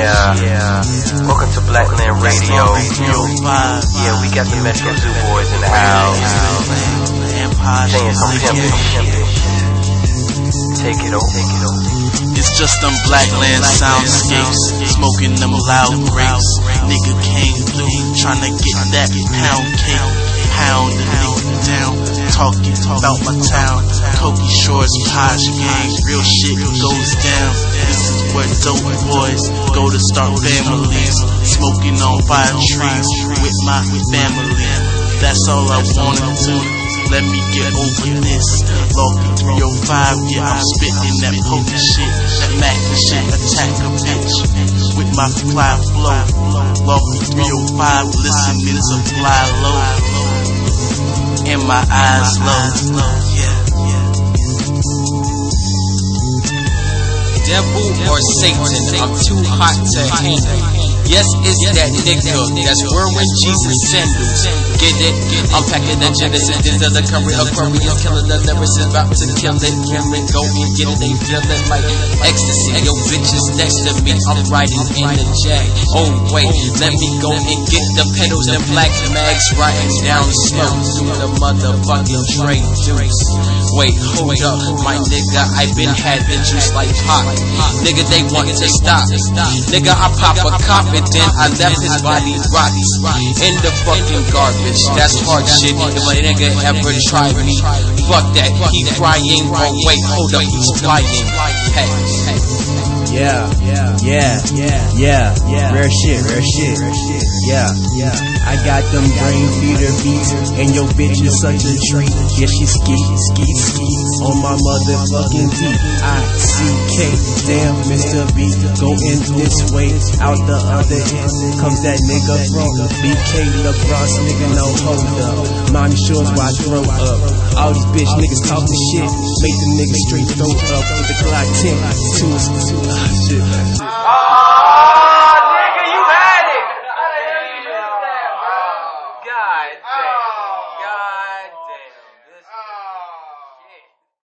Welcome to Blackland Radio. Yeah, we got the Metro Zoo boys in the house. Saying some pimpin'. Take it over. It's just them Blackland soundscapes, smoking them loud grapes. Nigga came through, tryna get that pound cake. Pound the nigga down, talking about my town. Koki Shores, Posh Gang, real shit goes down. This is where dope boys go to start families. Smoking on fire trees with my family. That's all I wanna do. Let me get over this. Lofty 305, yeah, I'm spitting that potent shit. That Mac shit, attack a bitch with my fly flow. Lofty 305, listening to fly low. And my eyes low. Devil or Satan, I'm too hot to handle. Yes, it's that nigga that's wearing Jesus sandals. Get it? I'm packing the Genesis into the curry Aquarius, killing the lyricist, about to kill it. Go and get it, they feel it like ecstasy. Yo, bitches next to me, I'm riding in the jack. Oh wait, let me go and get the pedals and black mags, riding down slow through the motherfucking train juice. Wait, hold up, my nigga, I been had the juice like pop. Nigga, they want to stop. Nigga, I pop a cop and then I left his body rots in the fucking garbage. That's hard shit. If a nigga ever try me, fuck that. He crying. Oh wait, hold up, he's flying. Hey. Yeah. Rare shit. Yeah. I got them brain feeder beats, and your bitch is such a treat. Yeah, she ski on my motherfucking feet. ICK, damn, Mr. B, going this way, out the other end comes that nigga from BK, the Bronx nigga, no hold up. Mommy Shores where I throw up. All these bitch niggas talking shit, make the niggas straight throw up with the Glock 10. Shit.